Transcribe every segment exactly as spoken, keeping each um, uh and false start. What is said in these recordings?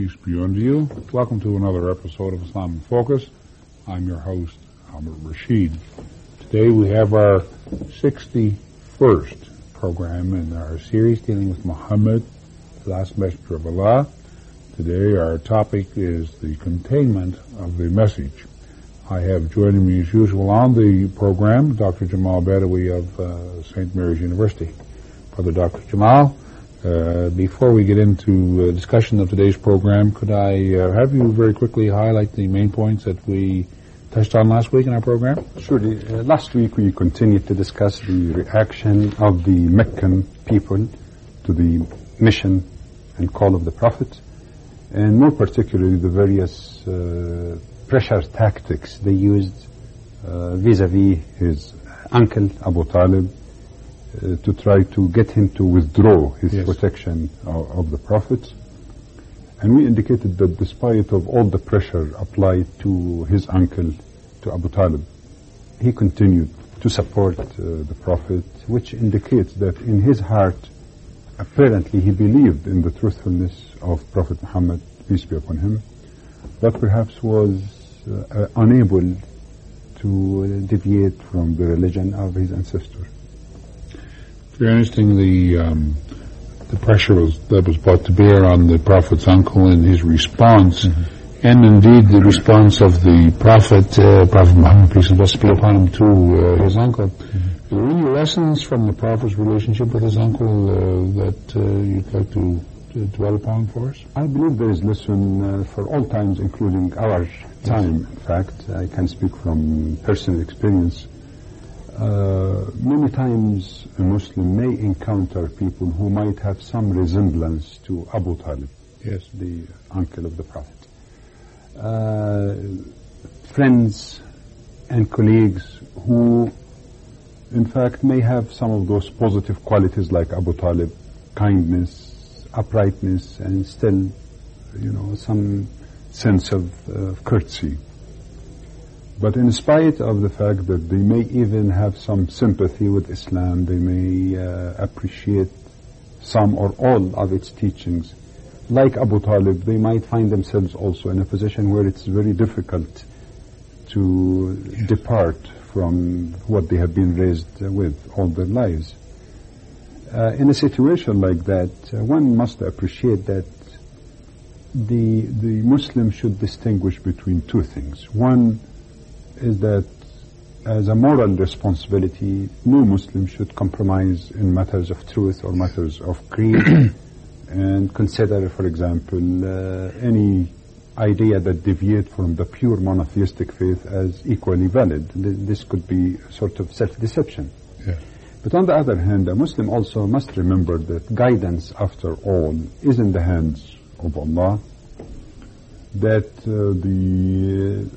Peace be unto you. Welcome to another episode of Islam in Focus. I'm your host, Amr Rashid. Today we have our sixty-first program in our series dealing with Muhammad, the last messenger of Allah. Today our topic is the containment of the message. I have joining me as usual on the program Doctor Jamal Badawi of uh, Saint Mary's University. Brother Doctor Jamal, uh, before we get into uh, discussion of today's program, could I uh, have you very quickly highlight the main points that we touched on last week in our program? Surely. Uh, last week we continued to discuss the reaction of the Meccan people to the mission and call of the Prophet, and more particularly the various uh, pressure tactics they used uh, vis-a-vis his uncle Abu Talib uh, to try to get him to withdraw his yes. protection of, of the Prophet. And we indicated that despite of all the pressure applied to his uncle, to Abu Talib, he continued to support uh, the Prophet, which indicates that in his heart, apparently he believed in the truthfulness of Prophet Muhammad, peace be upon him, but perhaps was uh, uh, unable to uh, deviate from the religion of his ancestors. Very interesting, the um, the pressure was, that was brought to bear on the Prophet's uncle and his response, mm-hmm. and indeed the response of the Prophet, uh, Prophet Muhammad, peace and blessings be upon him, to uh, his uncle. Mm-hmm. Are there any lessons from the Prophet's relationship with his uncle uh, that uh, you'd like to, to dwell upon for us? I believe there is lesson uh, for all times, including our time. In fact, I can speak from personal experience. Uh, many times a Muslim may encounter people who might have some resemblance to Abu Talib, yes, the uncle of the Prophet. Uh, friends and colleagues who in fact may have some of those positive qualities like Abu Talib, kindness, uprightness, and still, you know, some sense of uh, courtesy. But in spite of the fact that they may even have some sympathy with Islam, they may uh, appreciate some or all of its teachings, like Abu Talib, they might find themselves also in a position where it's very difficult to yes. depart from what they have been raised with all their lives. Uh, in a situation like that, uh, one must appreciate that the the Muslim should distinguish between two things. One is that as a moral responsibility, no Muslim should compromise in matters of truth or matters of creed and consider, for example, uh, any idea that deviate from the pure monotheistic faith as equally valid. This could be a sort of self-deception. Yes. But on the other hand, a Muslim also must remember that guidance, after all, is in the hands of Allah, that uh, the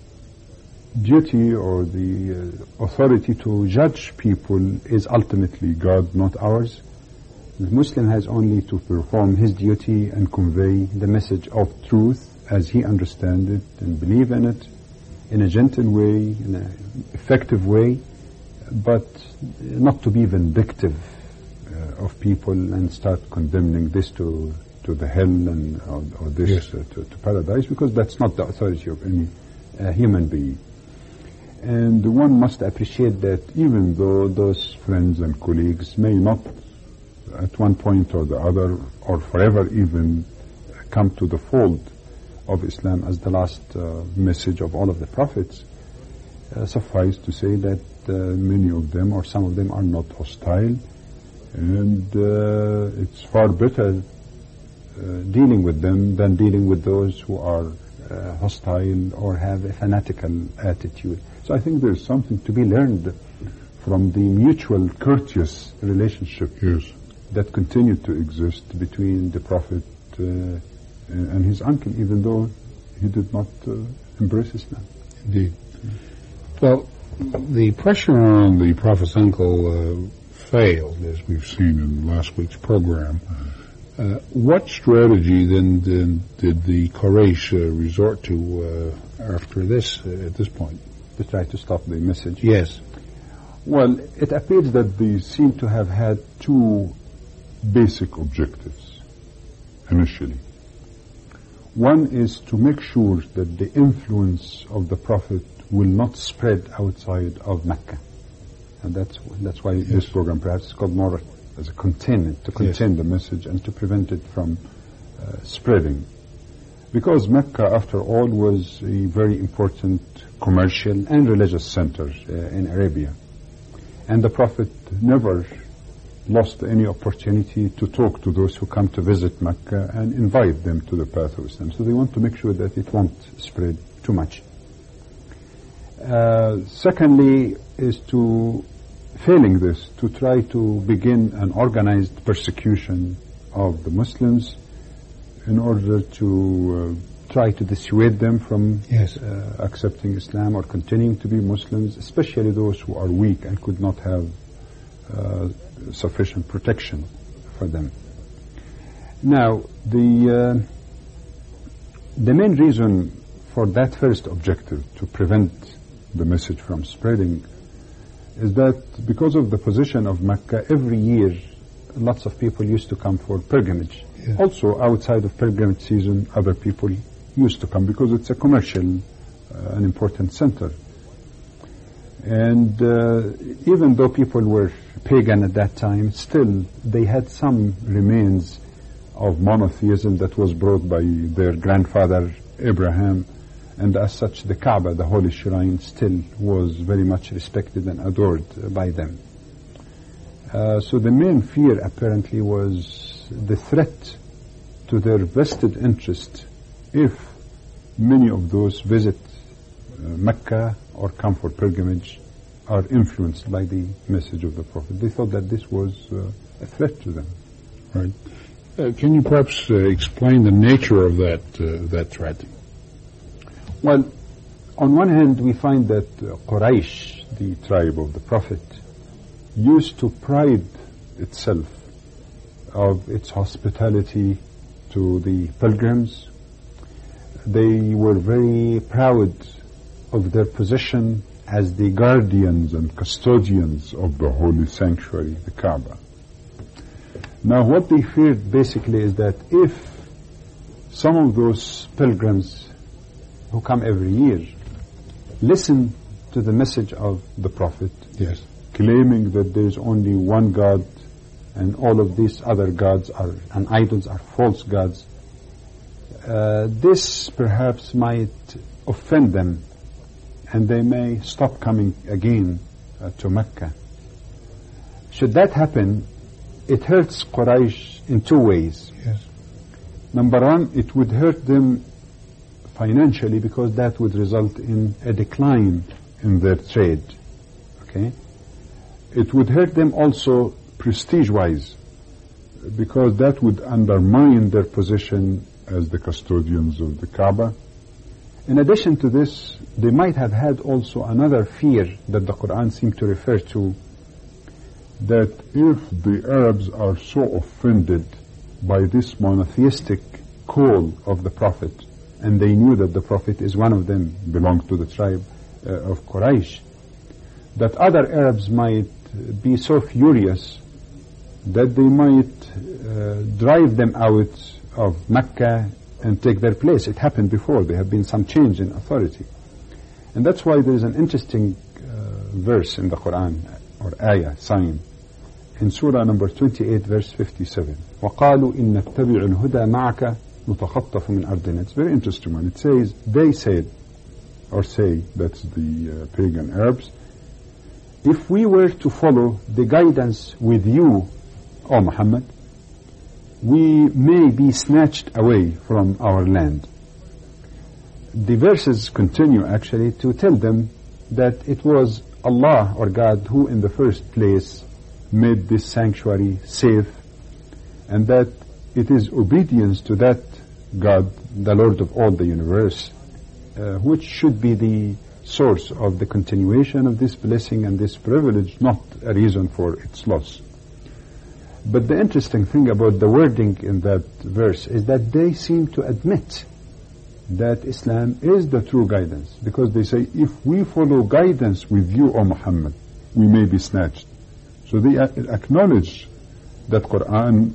duty or the uh, authority to judge people is ultimately God, not ours. The Muslim has only to perform his duty and convey the message of truth as he understands it and believe in it in a gentle way, in an effective way, but not to be vindictive uh, of people and start condemning this to to the hell and or, or this yes. uh, to, to paradise, because that's not the authority of any uh, human being. And one must appreciate that even though those friends and colleagues may not at one point or the other or forever even come to the fold of Islam as the last uh, message of all of the prophets, uh, suffice to say that uh, many of them or some of them are not hostile, and uh, it's far better uh, dealing with them than dealing with those who are uh, hostile or have a fanatical attitude. So I think there's something to be learned from the mutual courteous relationship yes. that continued to exist between the Prophet uh, and his uncle, even though he did not uh, embrace Islam. Indeed. Well, the pressure on the Prophet's uncle uh, failed, as we've seen in last week's program. Uh, what strategy then did, did the Quraysh uh, resort to uh, after this, uh, at this point? To try to stop the message? Yes. Well, it appears that they seem to have had two basic objectives initially. One is to make sure that the influence of the Prophet will not spread outside of Mecca. And that's that's why yes. this program perhaps is called more as a containment, to contain yes. the message and to prevent it from uh, spreading. Because Mecca, after all, was a very important commercial and religious center uh, in Arabia. And the Prophet never lost any opportunity to talk to those who come to visit Mecca and invite them to the path of Islam. So they want to make sure that it won't spread too much. Uh, secondly, is to, failing this, to try to begin an organized persecution of the Muslims in order to uh, try to dissuade them from yes. uh, accepting Islam or continuing to be Muslims, especially those who are weak and could not have uh, sufficient protection for them. Now, the uh, the main reason for that first objective, to prevent the message from spreading, is that because of the position of Mecca, every year lots of people used to come for pilgrimage. Yeah. Also, outside of pilgrimage season, other people used to come because it's a commercial, uh, an important center. And uh, even though people were pagan at that time, still they had some remains of monotheism that was brought by their grandfather Abraham, and as such the Kaaba, the holy shrine, still was very much respected and adored by them. Uh, so the main fear apparently was the threat to their vested interest if many of those visit uh, Mecca or come for pilgrimage are influenced by the message of the Prophet. They thought that this was uh, a threat to them. Right. Uh, can you perhaps uh, explain the nature of that uh, that threat? Well, on one hand, we find that uh, Quraysh, the tribe of the Prophet, used to pride itself of its hospitality to the pilgrims. They were very proud of their position as the guardians and custodians of the holy sanctuary, the Kaaba. Now, what they feared basically is that if some of those pilgrims who come every year listen to the message of the Prophet, yes, claiming that there is only one God and all of these other gods are and idols are false gods, uh, this perhaps might offend them, and they may stop coming again uh, to Mecca. Should that happen, it hurts Quraysh in two ways. Yes. Number one, it would hurt them financially because that would result in a decline in their trade. Okay? It would hurt them also prestige-wise because that would undermine their position as the custodians of the Kaaba. In addition to this, they might have had also another fear that the Quran seemed to refer to, that if the Arabs are so offended by this monotheistic call of the Prophet, and they knew that the Prophet is one of them, belonged to the tribe uh, of Quraysh, that other Arabs might be so furious that they might uh, drive them out of Mecca and take their place. It happened before. There have been some change in authority. And that's why there is an interesting uh, verse in the Quran, or ayah, sign, in Surah number twenty-eight, verse fifty-seven. وَقَالُوا إِن نَتَّبِعُ الْهُدَى مَعَكَ نُتَخَطَّفُ مِنْ أَرْضِنَا. It's a very interesting one. It says, they said, or say, that's the uh, pagan Arabs, if we were to follow the guidance with you, O Muhammad, we may be snatched away from our land. The verses continue actually to tell them that it was Allah or God who in the first place made this sanctuary safe, and that it is obedience to that God, the Lord of all the universe, uh, which should be the source of the continuation of this blessing and this privilege, not a reason for its loss. But the interesting thing about the wording in that verse is that they seem to admit that Islam is the true guidance, because they say, if we follow guidance with you, O Muhammad, we may be snatched. So they acknowledge that Quran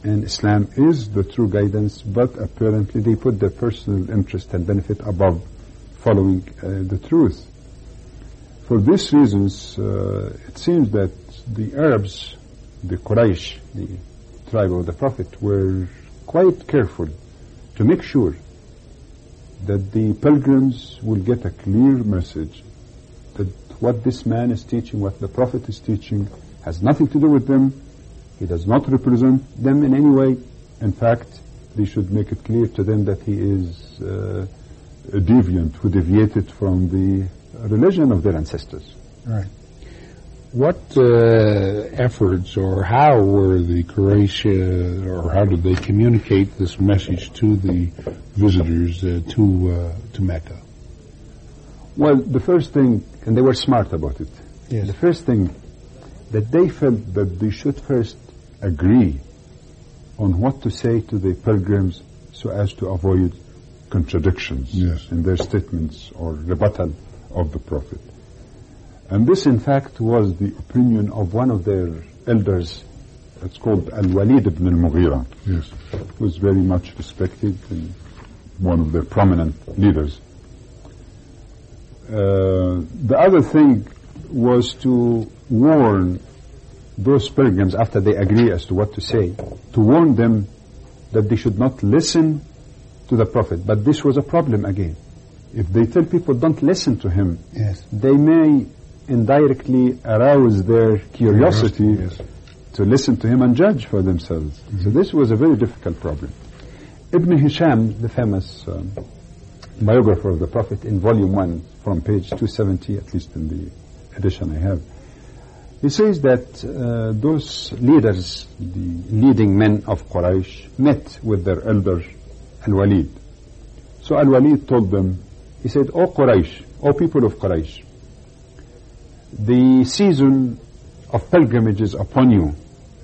and Islam is the true guidance, but apparently they put their personal interest and benefit above following uh, the truth. For these reasons, uh, it seems that the Arabs, the Quraysh, the tribe of the Prophet, were quite careful to make sure that the pilgrims will get a clear message that what this man is teaching, what the Prophet is teaching, has nothing to do with them. He does not represent them in any way. In fact, they should make it clear to them that he is uh, a deviant who deviated from the religion of their ancestors. Right. What uh, efforts or how were the Quraysh, uh, or how did they communicate this message to the visitors uh, to uh, to Mecca? Well, the first thing, and they were smart about it. Yes. The first thing that they felt that they should first agree on what to say to the pilgrims so as to avoid contradictions yes. in their statements or rebuttal of the Prophet. And this, in fact, was the opinion of one of their elders. It's called Al-Walid ibn al-Mughira. Yes. Who was very much respected and one of their prominent leaders. Uh, the other thing was to warn those pilgrims, after they agree as to what to say, to warn them that they should not listen to the Prophet. But this was a problem again. If they tell people don't listen to him, yes. they may indirectly arouse their curiosity yes. to listen to him and judge for themselves. Mm-hmm. So this was a very difficult problem. Ibn Hisham, the famous um, biographer of the Prophet, in volume one, from page two seventy, at least in the edition I have, he says that uh, those leaders, the leading men of Quraysh, met with their elder Al-Walid. So Al-Walid told them, he said, O Quraysh, O people of Quraysh, the season of pilgrimage is upon you,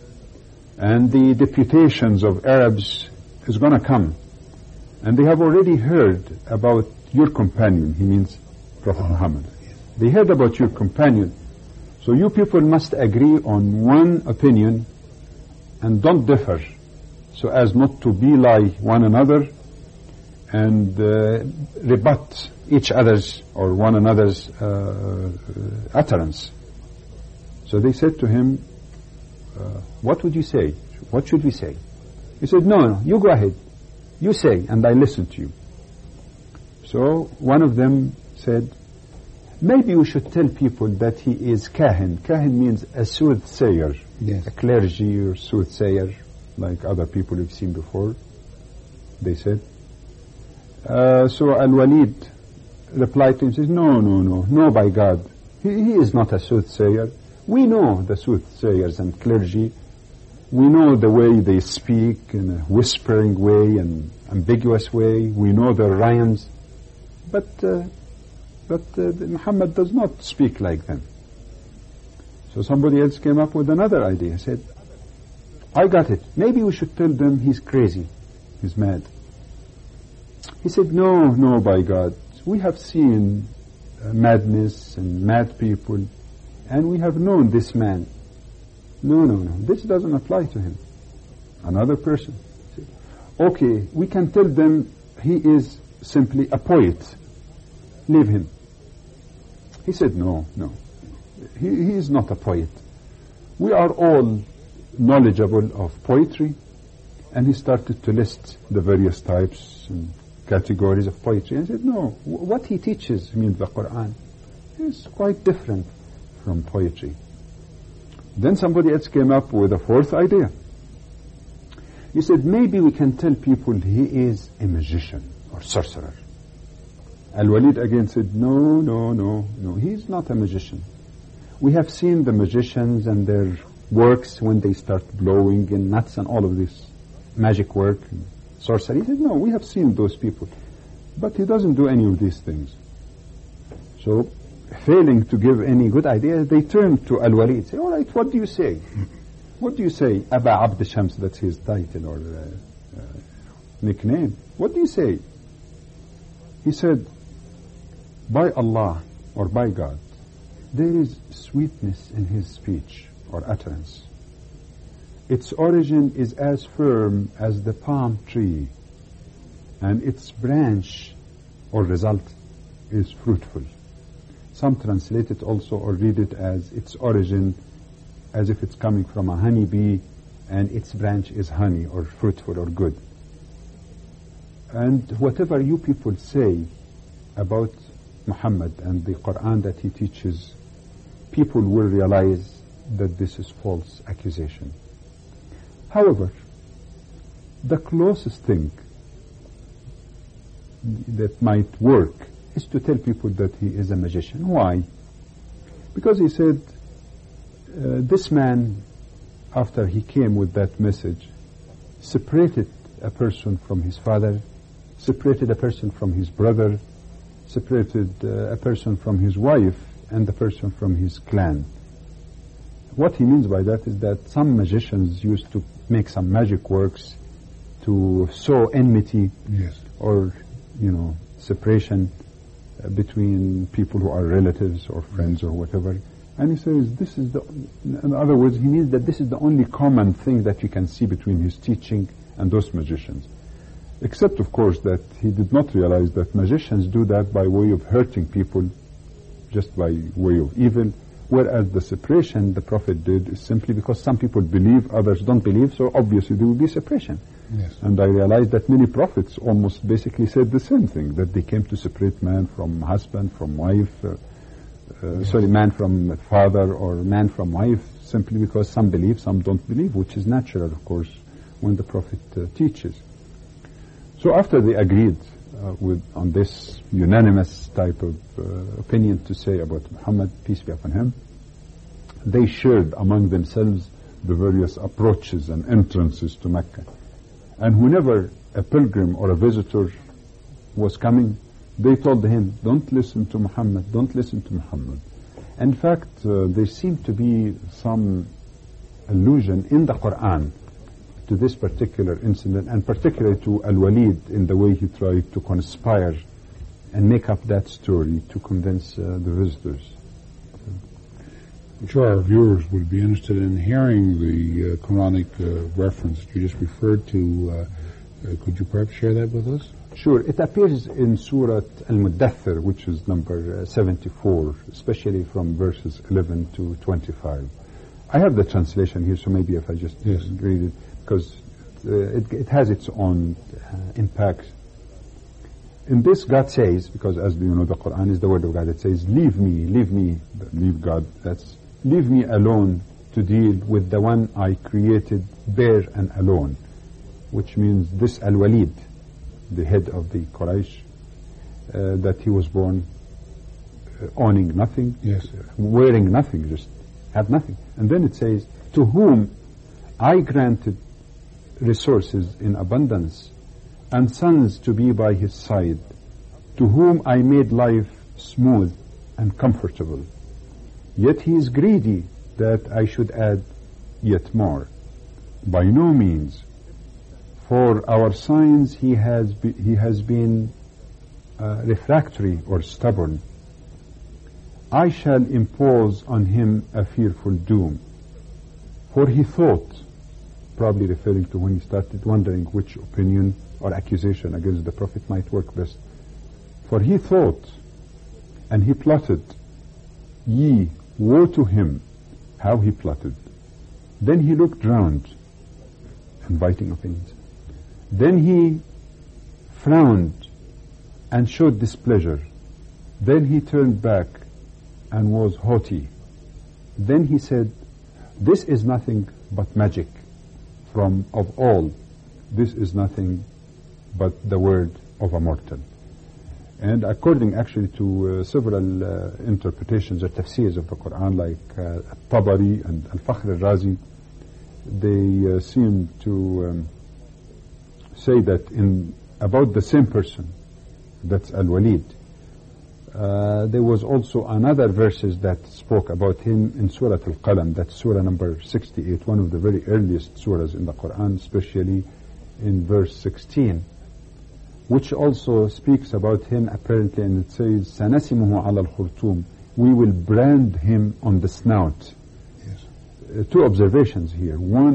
and the deputations of Arabs is going to come, and they have already heard about your companion. He means Prophet oh. Muhammad. They heard about your companion, so you people must agree on one opinion and don't differ, so as not to belie one another and uh, rebut each other's or one another's uh, utterance. So they said to him, uh, what would you say? What should we say? He said, no, no, you go ahead. You say, and I listen to you. So one of them said, maybe we should tell people that he is kahin. Kahin means a soothsayer, yes. a clergy or soothsayer, like other people you've seen before, they said. Uh, so Al-Walid replied to him, says, no, no, no, no, by God. He, he is not a soothsayer. We know the soothsayers and clergy. We know the way they speak in a whispering way and ambiguous way. We know their rhymes. But, uh, but uh, Muhammad does not speak like them. So somebody else came up with another idea. He said, I got it. Maybe we should tell them he's crazy. He's mad. He said, no, no, by God. We have seen uh, madness and mad people, and we have known this man. No, no, no. This doesn't apply to him. Another person. Okay, we can tell them he is simply a poet. Leave him. He said, no, no. He, he is not a poet. We are all knowledgeable of poetry. And he started to list the various types and categories of poetry. And he said, no, what he teaches, means the Quran, is quite different from poetry. Then somebody else came up with a fourth idea. He said, maybe we can tell people he is a magician or sorcerer. Al-Walid again said, no, no, no, no, he's not a magician. We have seen the magicians and their works when they start blowing in nuts and all of this magic work and sorcery. He said, no, we have seen those people. But he doesn't do any of these things. So, failing to give any good idea, they turned to Al-Walid. Say, all right, what do you say? What do you say? Aba Abd Shams, that's his title or uh, uh, nickname. What do you say? He said, by Allah or by God, there is sweetness in his speech or utterance. its origin is as firm as the palm tree, and its branch or result is fruitful. Some translate it also or read it as its origin as if it's coming from a honeybee and its branch is honey or fruitful or good. And whatever you people say about Muhammad and the Quran that he teaches, people will realize that this is false accusation. However, the closest thing that might work is to tell people that he is a magician. Why? Because he said, uh, this man, after he came with that message, separated a person from his father, separated a person from his brother, separated uh, a person from his wife, and the person from his clan. What he means by that is that some magicians used to make some magic works to sow enmity, yes, or, you know, separation uh, between people who are relatives or friends or whatever. And he says this is the, in other words, he means that this is the only common thing that you can see between his teaching and those magicians. Except, of course, that he did not realize that magicians do that by way of hurting people, just by way of evil, whereas the separation the Prophet did is simply because some people believe, others don't believe, so obviously there will be separation. Yes. And I realized that many prophets almost basically said the same thing, that they came to separate man from husband, from wife, uh, uh, yes. sorry, man from father or man from wife, simply because some believe, some don't believe, which is natural, of course, when the Prophet uh, teaches. So after they agreed uh, with on this unanimous type of uh, opinion to say about Muhammad, peace be upon him, they shared among themselves the various approaches and entrances to Mecca. And whenever a pilgrim or a visitor was coming, they told him, don't listen to Muhammad, don't listen to Muhammad. In fact, uh, there seemed to be some allusion in the Quran to this particular incident, and particularly to Al-Walid in the way he tried to conspire and make up that story to convince uh, the visitors. I'm sure our viewers would be interested in hearing the uh, Quranic uh, reference that you just referred to. Uh, uh, could you perhaps share that with us? Sure. It appears in Surah Al-Muddathir, which is number uh, seventy-four, especially from verses eleven to twenty-five. I have the translation here, so maybe if I just yes. read it, because uh, it, it has its own uh, impact. In this, God says, because as you know, the Quran is the word of God, it says, leave me, leave me, leave God, that's, leave me alone to deal with the one I created bare and alone, which means this Al-Walid, the head of the Quraysh, uh, that he was born uh, owning nothing, yes, wearing nothing, just had nothing. And then it says, to whom I granted resources in abundance and sons to be by his side, to whom I made life smooth and comfortable. Yet he is greedy that I should add yet more. By no means. For our signs he has be, he has been uh, refractory or stubborn. I shall impose on him a fearful doom. For he thought, probably referring to when he started wondering which opinion or accusation against the Prophet might work best. For he thought, and he plotted, ye, woe to him, how he plotted. Then he looked round, inviting opinions. Then he frowned and showed displeasure. Then he turned back and was haughty. Then he said, this is nothing but magic from of all. This is nothing but the word of a mortal. And according actually to uh, several uh, interpretations or tafsirs of the Quran, like uh, Tabari and Al-Fakhr al-Razi, they uh, seem to um, say that in about the same person, that's Al-Walid, uh, there was also another verses that spoke about him in Surah Al-Qalam, that's Surah number sixty-eight, one of the very earliest surahs in the Quran, especially in verse sixteen, which also speaks about him apparently, and it says, سَنَسِمُهُ عَلَى الْخُرْطُومِ, we will brand him on the snout. Yes. Uh, two observations here. One,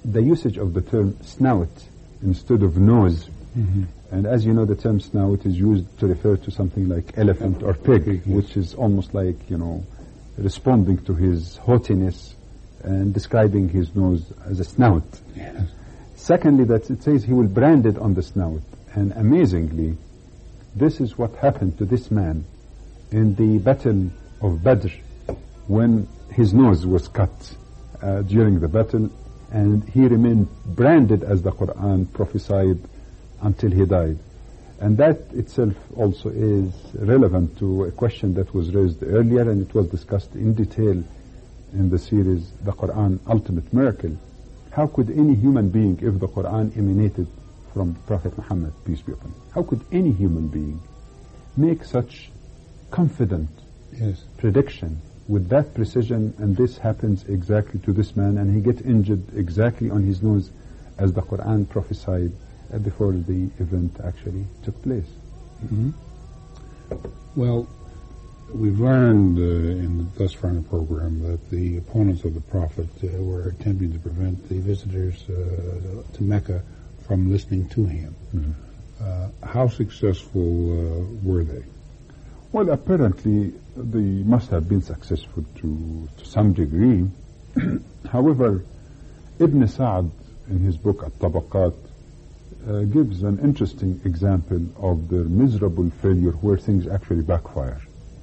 the usage of the term snout instead of nose. Mm-hmm. And as you know, the term snout is used to refer to something like elephant or pig, Pig, yes. which is almost like, you know, responding to his haughtiness and describing his nose as a snout. Yes. Secondly, that it says he will brand it on the snout. And amazingly, this is what happened to this man in the battle of Badr, when his nose was cut uh, during the battle, and he remained branded as the Quran prophesied until he died. And that itself also is relevant to a question that was raised earlier, and it was discussed in detail in the series, The Quran Ultimate Miracle. How could any human being, if the Quran emanated from Prophet Muhammad, peace be upon him, how could any human being make such confident Yes. prediction with that precision, and this happens exactly to this man, and he gets injured exactly on his nose as the Quran prophesied uh, before the event actually took place. Mm-hmm. Well, we've learned uh, in thus far in the program that the opponents of the Prophet uh, were attempting to prevent the visitors uh, to Mecca from listening to him. Mm-hmm. Uh, how successful uh, were they? Well, apparently they must have been successful to, to some degree. However, Ibn Sa'd in his book At-Tabaqat uh, gives an interesting example of their miserable failure where things actually backfire.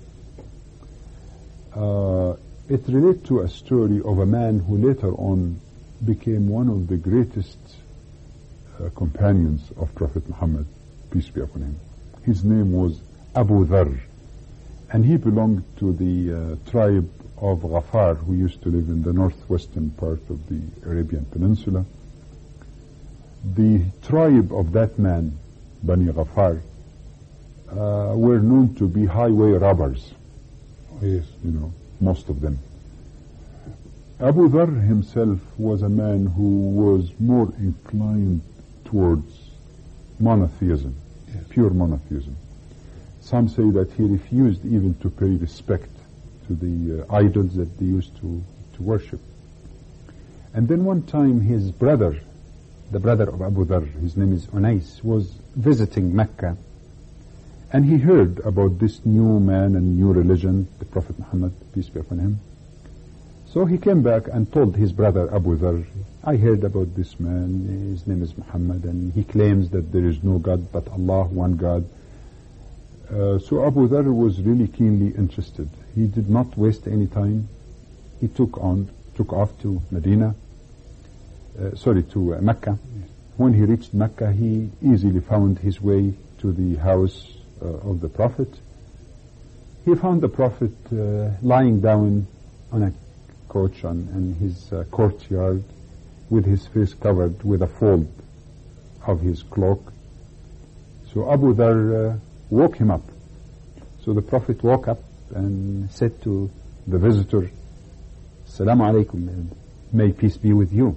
Uh, it relates to a story of a man who later on became one of the greatest uh, companions of Prophet Muhammad, peace be upon him. His name was Abu Dharr, and he belonged to the uh, tribe of Ghafar, who used to live in the northwestern part of the Arabian Peninsula. The tribe of that man, Bani Ghafar, uh, were known to be highway robbers. Yes. You know, most of them. Abu Dharr himself was a man who was more inclined towards monotheism, Yes. pure monotheism. Some say that he refused even to pay respect to the uh, idols that they used to, to worship. And then one time his brother, the brother of Abu Dharr, his name is Unais, was visiting Mecca, and he heard about this new man and new religion, the Prophet Muhammad, peace be upon him. So he came back and told his brother Abu Dharr, I heard about this man, his name is Muhammad, and he claims that there is no God but Allah, one God. Uh, so Abu Dharr was really keenly interested. He did not waste any time. He took on, took off to Medina, uh, sorry, to uh, Mecca. When he reached Mecca, he easily found his way to the house uh, of the Prophet. He found the Prophet uh, lying down on a couch on, in his uh, courtyard with his face covered with a fold of his cloak. So Abu Dharr uh, woke him up. So the Prophet woke up and said to the visitor, Assalamu alaikum, may peace be with you.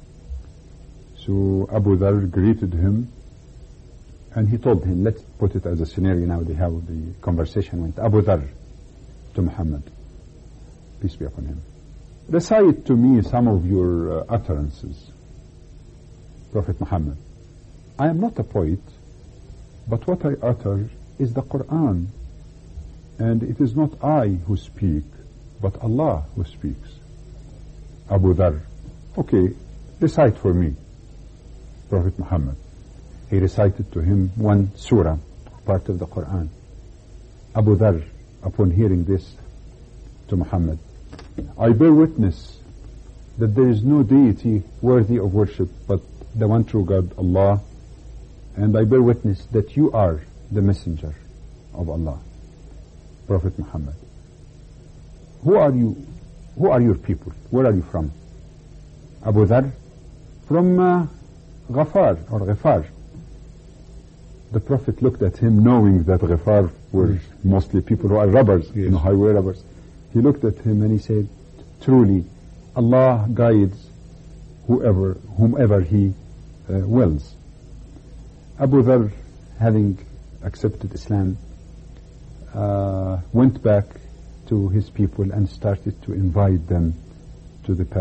So Abu Dharr greeted him, and he told him, let's put it as a scenario now, how the conversation went. Abu Dharr to Muhammad, peace be upon him, recite to me some of your uh, utterances. Prophet Muhammad, I am not a poet, but what I utter is the Quran, and it is not I who speak, but Allah who speaks. Abu Dharr, okay, recite for me. Prophet Muhammad, he recited to him one surah, part of the Quran. Abu Dharr, upon hearing this to Muhammad, I bear witness that there is no deity worthy of worship but the one true God, Allah, and I bear witness that you are the messenger of Allah, Prophet Muhammad. Who are you? Who are your people? Where are you from? Abu Dharr, from uh, Ghafar or Ghafar. The Prophet looked at him, knowing that Ghafar were Yes. mostly people who are robbers, Yes. you know, highway robbers. He looked at him and he said, truly, Allah guides whoever, whomever He uh, wills. Abu Dharr, having accepted Islam, uh, went back to his people and started to invite them to the path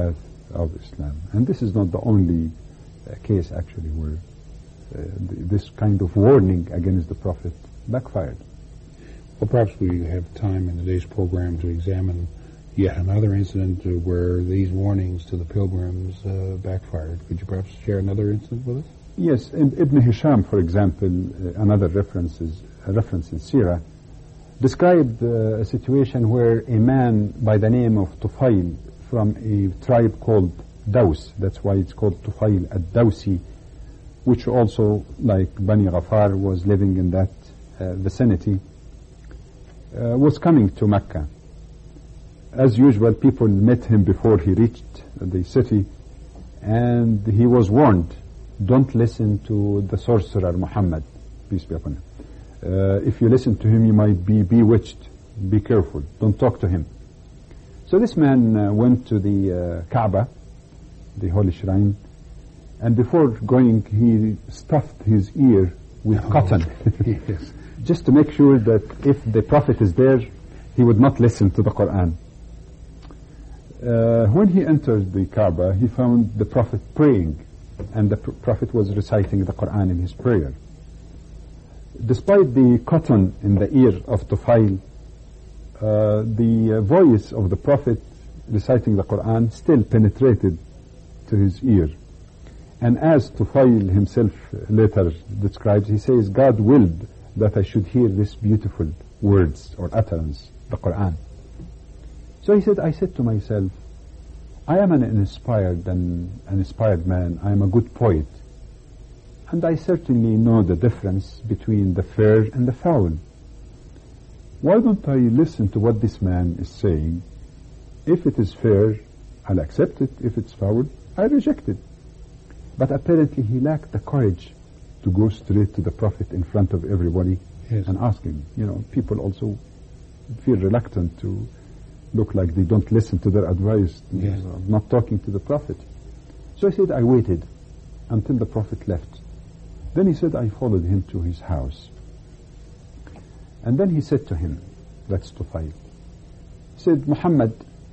of Islam. And this is not the only uh, case actually where uh, th- this kind of warning against the Prophet backfired. Well, perhaps we have time in today's program to examine yet another incident uh, where these warnings to the pilgrims uh, backfired. Could you perhaps share another incident with us? Yes, in Ibn Hisham, for example, uh, another reference is a reference in Sirah, described uh, a situation where a man by the name of Tufail from a tribe called Daws, that's why it's called Tufail ad-Dawsi, which also, like Bani Ghafar, was living in that uh, vicinity, uh, was coming to Mecca. As usual, people met him before he reached the city, and he was warned, don't listen to the sorcerer Muhammad, peace be upon him. Uh, if you listen to him, you might be bewitched. Be careful. Don't talk to him. So this man uh, went to the uh, Kaaba, the holy shrine, and before going, he stuffed his ear with oh, cotton, yes. just to make sure that if the Prophet is there, he would not listen to the Quran. Uh, when he entered the Kaaba, he found the Prophet praying, and the pr- Prophet was reciting the Quran in his prayer. Despite the cotton in the ear of Tufail, uh, the uh, voice of the Prophet reciting the Quran still penetrated to his ear. And as Tufail himself later describes, he says, God willed that I should hear this beautiful words or utterance, the Quran. So he said, I said to myself, I am an inspired and an inspired man. I am a good poet. And I certainly know the difference between the fair and the foul. Why don't I listen to what this man is saying? If it is fair, I'll accept it. If it's foul, I reject it. But apparently he lacked the courage to go straight to the Prophet in front of everybody yes. and ask him. You know, people also feel reluctant to look like they don't listen to their advice, yes. uh, not talking to the Prophet. So he said, I waited until the Prophet left. Then he said, I followed him to his house. And then he said to him, that's Tufail, he said, Muhammad,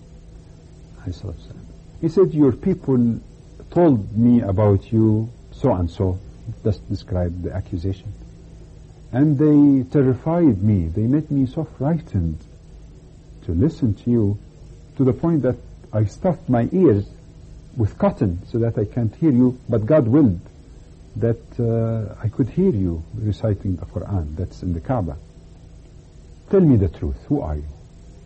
he said, your people told me about you so and so, just described the accusation. And they terrified me. They made me so frightened to listen to you, to the point that I stuffed my ears with cotton so that I can't hear you, but God willed that uh, I could hear you reciting the Quran that's in the Kaaba. Tell me the truth, who are you?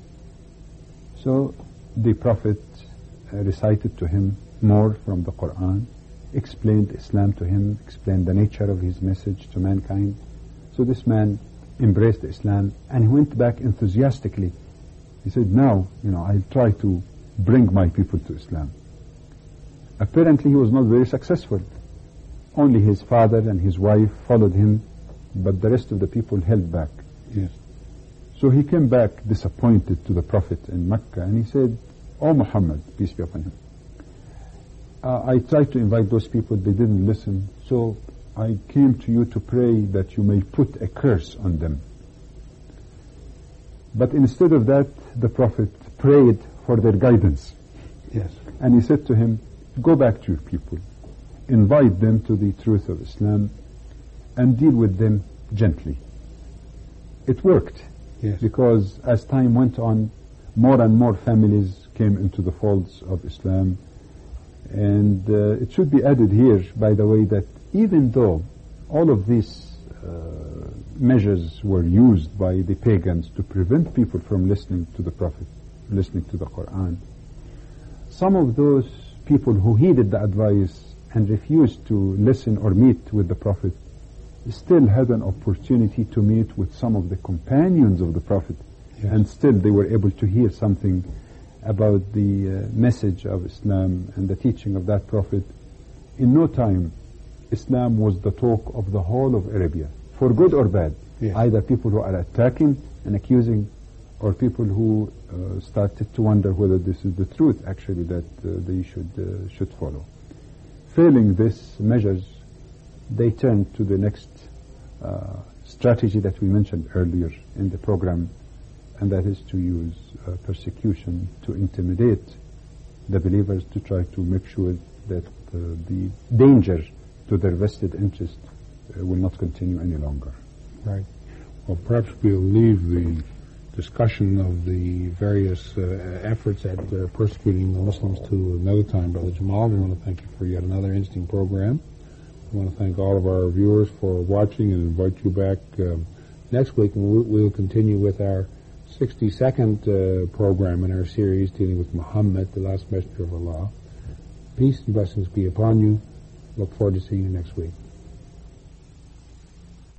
So the Prophet uh, recited to him more from the Quran, explained Islam to him, explained the nature of his message to mankind. So this man embraced Islam and he went back enthusiastically. He said, now, you know, I'll try to bring my people to Islam. Apparently he was not very successful. Only his father and his wife followed him, but the rest of the people held back. Yes. So he came back disappointed to the Prophet in Mecca, and he said, "O Muhammad, peace be upon him, uh, I tried to invite those people, they didn't listen, so I came to you to pray that you may put a curse on them." But instead of that, the Prophet prayed for their guidance. Yes. And he said to him, go back to your people, invite them to the truth of Islam, and deal with them gently. It worked. Yes. Because as time went on, more and more families came into the folds of Islam. And uh, it should be added here, by the way, that even though all of these uh, measures were used by the pagans to prevent people from listening to the Prophet, listening to the Quran, some of those people who heeded the advice and refused to listen or meet with the Prophet still had an opportunity to meet with some of the companions of the Prophet. Yes. And still they were able to hear something about the uh, message of Islam and the teaching of that Prophet. In no time, Islam was the talk of the whole of Arabia, for good or bad. Yes. Either people who are attacking and accusing, or people who uh, started to wonder whether this is the truth actually that uh, they should uh, should follow. Failing these measures, they turned to the next uh, strategy that we mentioned earlier in the program, and that is to use uh, persecution to intimidate the believers to try to make sure that uh, the danger to their vested interest uh, will not continue any longer. Right. Well, perhaps we'll leave the discussion of the various uh, efforts at uh, persecuting the Muslims to another time, Brother Jamal. We want to thank you for yet another interesting program. We want to thank all of our viewers for watching and invite you back uh, next week, and we'll, we'll continue with our sixty-second uh, program in our series dealing with Muhammad, the last messenger of Allah. Peace and blessings be upon you. Look forward to seeing you next week.